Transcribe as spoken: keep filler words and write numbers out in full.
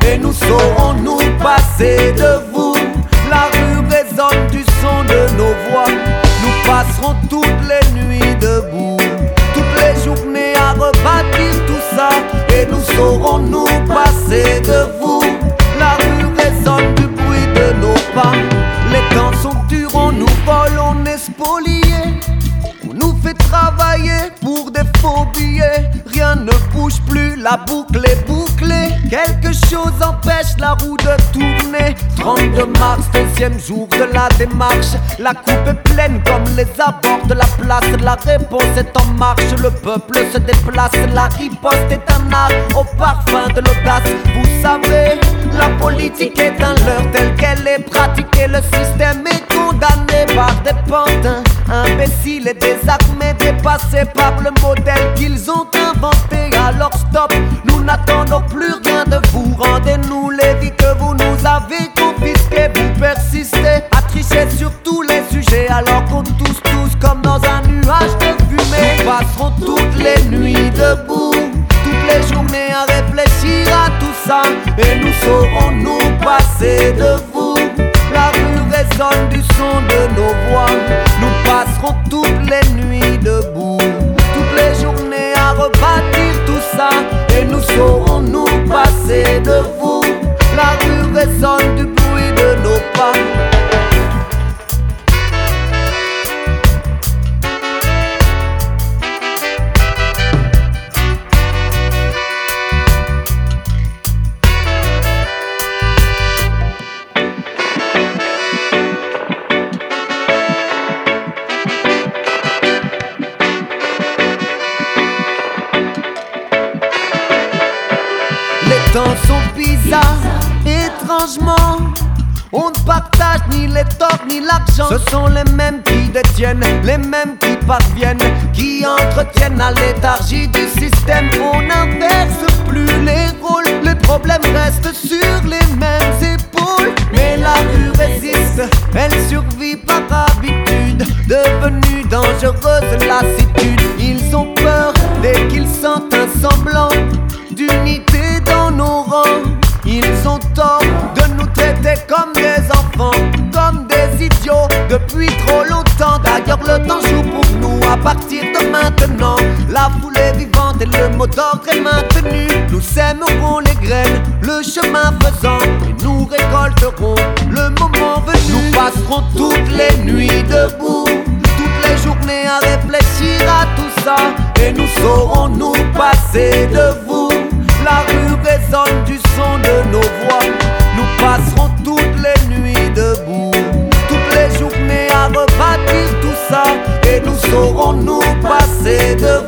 et nous saurons nous passer de vous. La rue résonne du son de nos voix. Nous passerons toutes les nuits debout, toutes les journées à rebâtir tout ça, et nous saurons nous passer de vous. La rue résonne du bruit de nos pas. Les temps sont durs, on nous vole, on est spoliés. On nous fait travailler pour des faux billets. Rien ne bouge plus, la boucle est bouclée. Quelque chose empêche la roue de tourner. Trente-deux mars, deuxième jour de la démarche. La coupe est pleine comme les abords de la place. La réponse est en marche, le peuple se déplace. La riposte est un art au parfum de l'audace. Vous savez, la politique est un leurre telle qu'elle est pratiquée. Le système est condamné par des pantins imbéciles et désarmés, dépassés par le modèle qu'ils ont inventé. Alors stop, nous n'attendons plus rien de vous. Rendez-nous les vies que vous nous avez confisquées. Vous persistez à tricher sur tous les sujets, alors qu'on tousse tous comme dans un nuage de fumée. Nous passerons toutes les nuits debout, toutes les journées à réfléchir à tout ça, et nous saurons nous passer de vous. La rue résonne du son de nos voix. Nous passerons toutes les nuits debout, toutes les journées à rebâtir tout ça, et nous saurons nous passer de vous. La rue résonne du bruit de nos pas. Les temps sont bizarres, étrangement. On ne partage ni les torts ni l'argent. Ce sont les mêmes qui détiennent, les mêmes qui parviennent, qui entretiennent à léthargie du système. On n'inverse plus les rôles, les problèmes restent sur les mêmes épaules. Mais la rue résiste, elle survit par habitude, devenue dangereuse lassitude. Ils ont peur dès qu'ils sentent un semblant d'unité dans nos rangs. Ils ont tort de nous traiter comme des enfants, comme des idiots depuis trop longtemps. D'ailleurs le temps joue pour nous à partir de maintenant. La foule est vivante et le mot d'ordre est maintenu. Nous sèmerons les graines, le chemin faisant, et nous récolterons le moment venu. Nous passerons toutes les nuits debout, toutes les journées à réfléchir à tout ça, et nous saurons nous passer de vous. La rue résonne du son de nos voix. Nous passerons toutes les nuits debout, toutes les journées à rebâtir tout ça, et nous saurons nous passer de